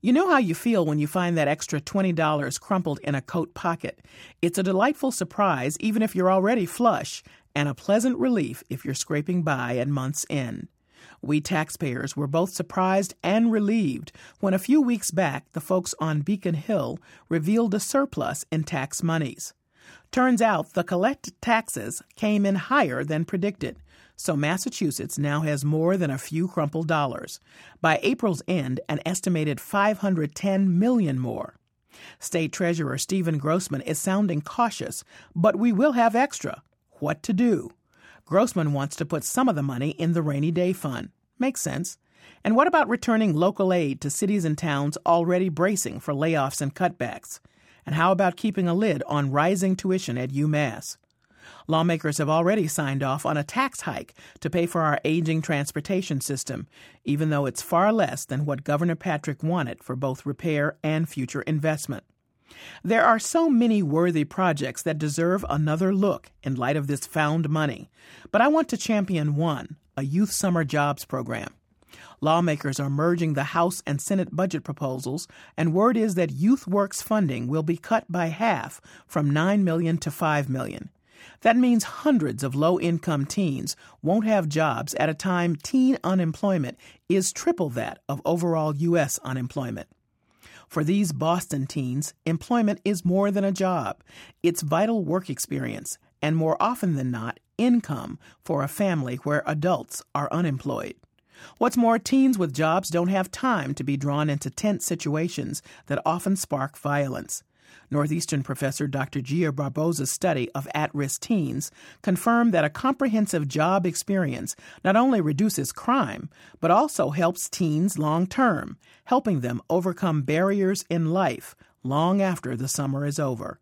You know how you feel when you find that extra $20 crumpled in a coat pocket. It's a delightful surprise even if you're already flush, and a pleasant relief if you're scraping by at month's end. We taxpayers were both surprised and relieved when a few weeks back the folks on Beacon Hill revealed a surplus in tax monies. Turns out the collected taxes came in higher than predicted, so Massachusetts now has more than a few crumpled dollars. By April's end, an estimated $510 million more. State Treasurer Stephen Grossman is sounding cautious, but we will have extra. What to do? Grossman wants to put some of the money in the rainy day fund. Makes sense. And what about returning local aid to cities and towns already bracing for layoffs and cutbacks? And how about keeping a lid on rising tuition at UMass? Lawmakers have already signed off on a tax hike to pay for our aging transportation system, even though it's far less than what Governor Patrick wanted for both repair and future investment. There are so many worthy projects that deserve another look in light of this found money, but I want to champion one, a youth summer jobs program. Lawmakers are merging the House and Senate budget proposals, and word is that YouthWorks funding will be cut by half from $9 million to $5 million. That means hundreds of low-income teens won't have jobs at a time teen unemployment is triple that of overall U.S. unemployment. For these Boston teens, employment is more than a job. It's vital work experience, and more often than not, income for a family where adults are unemployed. What's more, teens with jobs don't have time to be drawn into tense situations that often spark violence. Northeastern professor Dr. Gia Barbosa's study of at-risk teens confirmed that a comprehensive job experience not only reduces crime, but also helps teens long-term, helping them overcome barriers in life long after the summer is over.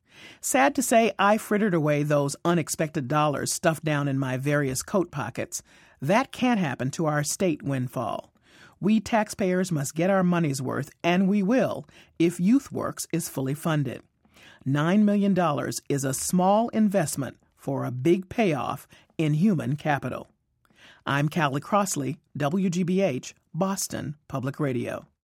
Sad to say, I frittered away those unexpected dollars stuffed down in my various coat pockets. That can't happen to our state windfall. We taxpayers must get our money's worth, and we will, if YouthWorks is fully funded. $9 million is a small investment for a big payoff in human capital. I'm Callie Crossley, WGBH, Boston Public Radio.